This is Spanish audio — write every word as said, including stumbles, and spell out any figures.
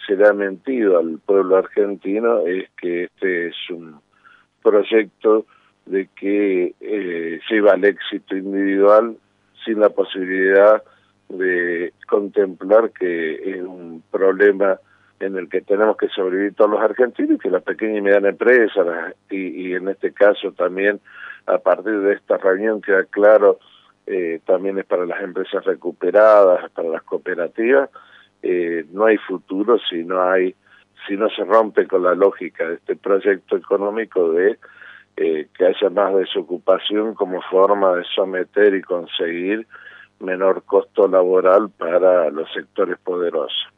se le ha mentido al pueblo argentino es que este es un proyecto de que eh, lleva al éxito individual sin la posibilidad de contemplar que es un problema en el que tenemos que sobrevivir todos los argentinos, que la pequeña y mediana empresa, la, y, y en este caso también a partir de esta reunión queda claro, eh, también es para las empresas recuperadas, para las cooperativas, eh, no hay futuro si no hay, si no se rompe con la lógica de este proyecto económico de eh, que haya más desocupación como forma de someter y conseguir menor costo laboral para los sectores poderosos.